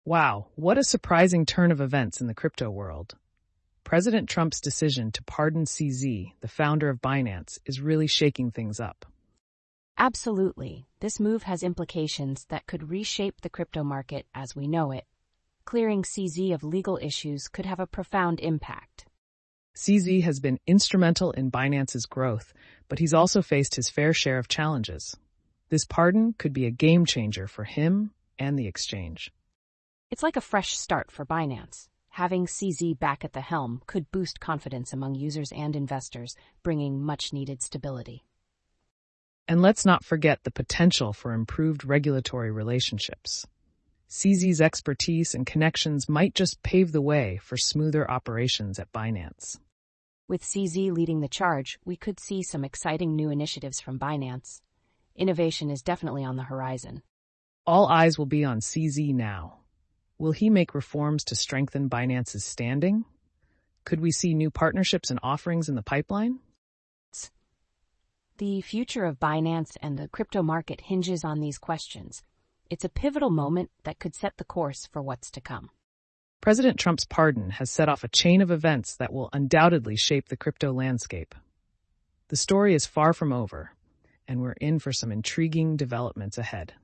Wow, what a surprising turn of events in the crypto world. President Trump's decision to pardon CZ, the founder of Binance, is really shaking things up. Absolutely. This move has implications that could reshape the crypto market as we know it. Clearing CZ of legal issues could have a profound impact. CZ has been instrumental in Binance's growth, but he's also faced his fair share of challenges. This pardon could be a game changer for him and the exchange. It's like a fresh start for Binance. Having CZ back at the helm could boost confidence among users and investors, bringing much-needed stability. And let's not forget the potential for improved regulatory relationships. CZ's expertise and connections might just pave the way for smoother operations at Binance. With CZ leading the charge, we could see some exciting new initiatives from Binance. Innovation is definitely on the horizon. All eyes will be on CZ now. Will he make reforms to strengthen Binance's standing? Could we see new partnerships and offerings in the pipeline? The future of Binance and the crypto market hinges on these questions. It's a pivotal moment that could set the course for what's to come. President Trump's pardon has set off a chain of events that will undoubtedly shape the crypto landscape. The story is far from over, and we're in for some intriguing developments ahead.